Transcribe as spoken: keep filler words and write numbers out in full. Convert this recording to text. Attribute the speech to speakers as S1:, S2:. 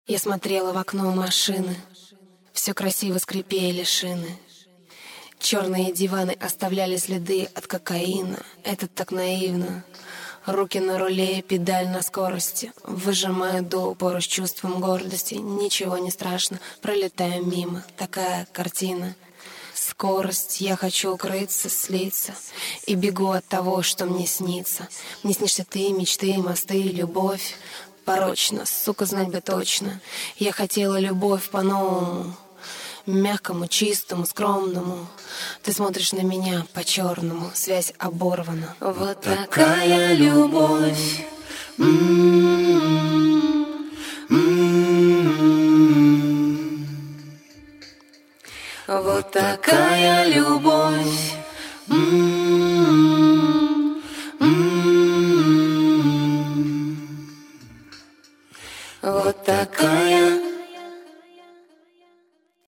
S1: Я смотрела в окно машины, все красиво скрипели шины. Черные диваны оставляли следы от кокаина. Это так наивно. Руки на руле, педаль на скорости. Выжимаю до упора с чувством гордости. Ничего не страшно, пролетаю мимо. Такая картина. Скорость, я хочу укрыться, слиться. И бегу от того, что мне снится. Мне снишься ты, мечты, мосты, любовь. Порочно, сука, знать бы точно. Я хотела любовь по-новому, мягкому, чистому, скромному. Ты смотришь на меня по-черному, связь оборвана. Вот такая любовь. Вот такая любовь. Вот такая